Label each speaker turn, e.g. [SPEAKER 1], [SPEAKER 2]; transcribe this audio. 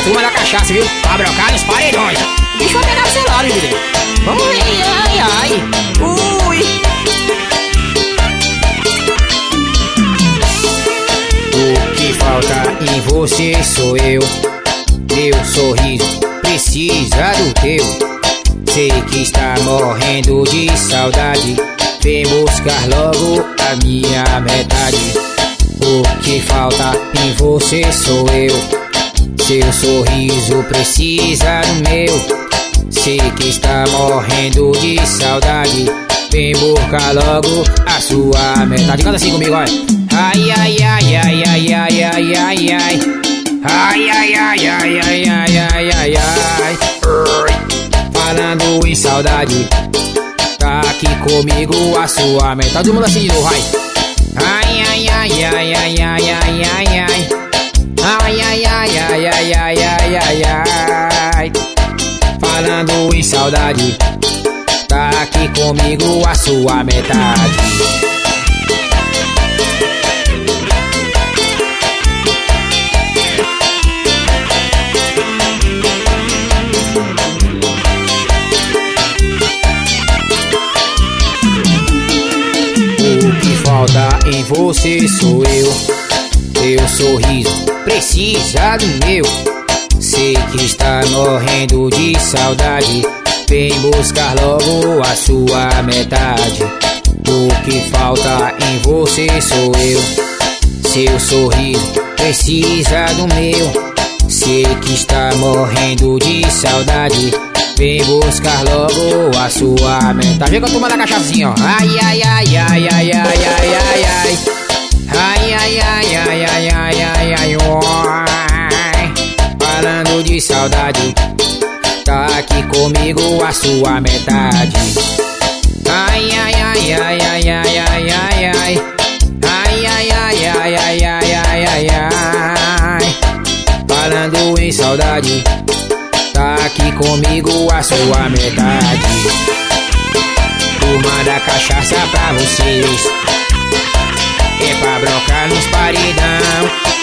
[SPEAKER 1] turma da cachaça, viu? Pra brocar nos paredões. Deixa eu pegar o celular, meu bebê. Vamos ver, ai, ai. Ui. O que falta em você sou eu. Meu sorriso precisa do teu. Sei que está morrendo de saudade. Vem buscar logo a minha metade. O que falta em você sou eu. Seu sorriso precisa do meu. Sei que está morrendo de saudade. Vem buscar logo a sua metade. Canta assim comigo, olha. Ai, ai, ai, ai, ai, ai, ai, ai, ai. Ai, ai, ai, ai, ai, ai, ai, ai, ai. Falando em saudade, tá aqui comigo a sua metade. Todo mundo assim de novo, vai. Ai, ai, ai, ai, ai, ai, ai, ai, ai. Ai, ai, ai, ai, ai, ai, ai, ai, ai. Falando em saudade, tá aqui comigo a sua metade. O que falta em você sou eu. Teu sorriso precisa do meu. Sei que está morrendo de saudade. Vem buscar logo a sua metade. O que falta em você sou eu. Seu sorriso precisa do meu. Sei que está morrendo de saudade. Vem buscar logo a sua metade. Vem com a turma da cachaçinha, ó. Ai, ai, ai, ai, ai, ai, ai, ai, ai. Ai, ai, ai, ai, ai, ai, ai, ai, ai. Falando de saudade, tá aqui comigo a sua metade. Ai, ai, ai, ai, ai, ai, ai, ai, ai. Ai, ai, ai, ai, ai, ai, ai, ai, ai. Falando em saudade, tá aqui comigo a sua metade. Turma da cachaça pra vocês. É pra brocar nos paredão.